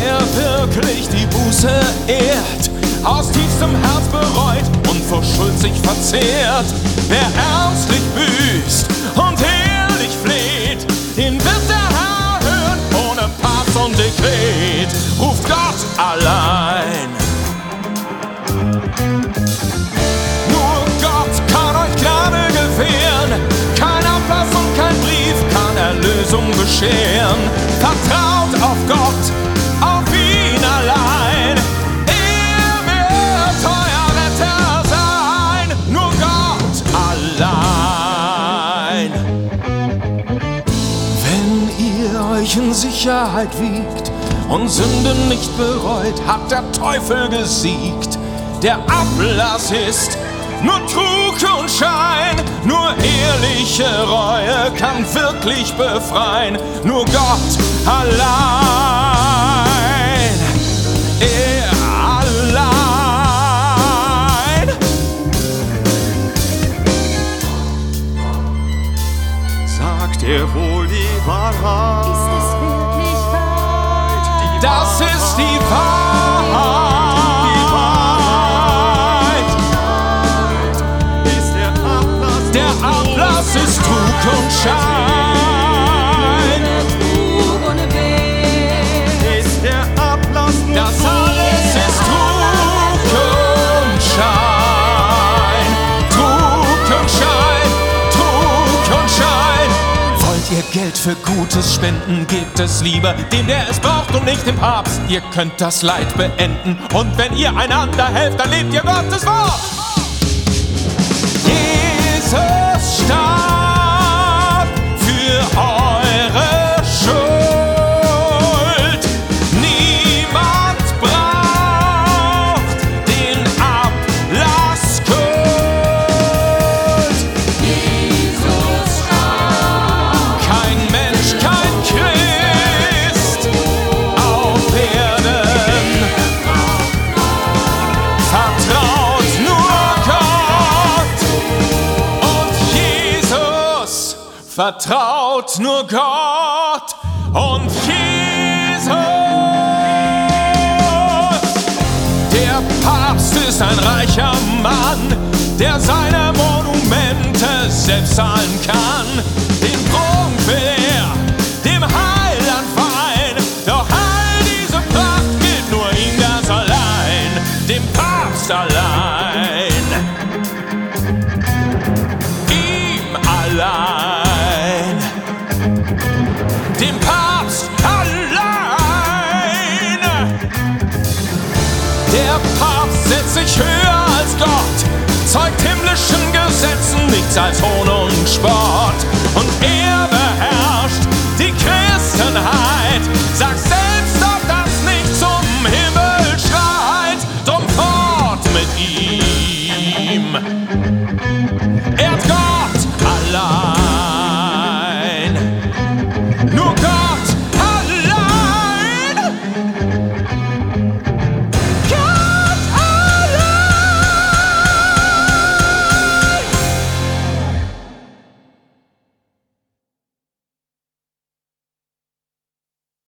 wer wirklich die Buße ehrt, aus tiefstem Herz bereut und vor Schuld sich verzehrt, wer ernstlich büßt und ehrlich fleht, den wird der Herr hören ohne Papst und Dekret, ruft Gott allein. Nur Gott kann euch Gnade gewähren, kein Ablass und kein Brief kann Erlösung bescheren. Vertraut auf Gott, auf ihn allein, er wird euer Retter sein. Nur Gott allein. Wenn ihr euch in Sicherheit wiegt und Sünden nicht bereut, hat der Teufel gesiegt. Der Ablass ist nur Trug und Schein, nur ehrliche Reue kann wirklich befreien. Nur Gott allein, er allein. Sagt ihr wohl die Wahrheit? Ist es wirklich wahr? Das ist die Wahrheit. Der Ablass ist Trug und Schein. Trug und Weh. Ist der Ablass nur Das alles ist Trug und Schein. Trug und Schein, Trug und Schein. Wollt ihr Geld für Gutes spenden, gebt es lieber dem, der es braucht und nicht dem Papst. Ihr könnt das Leid beenden und wenn ihr einander helft, dann lebt ihr Gottes Wort. Jesus starb für eure Schuld. Niemand braucht den Ablasskult. Jesus starb. Kein Mensch, kein Christ auf Erden vertraut nur Gott. Vertraut nur Gott und Jesus. Der Papst ist ein reicher Mann, der seine Monumente selbst zahlen kann. Den Prunk will er dem Heiland weihen, doch all diese Pracht gilt nur ihm ganz allein, dem Papst allein. Ihm allein. Dem Papst allein. Der Papst setzt sich höher als Gott, zeugt himmlischen Gesetzen nichts als Hohn und Spott. Und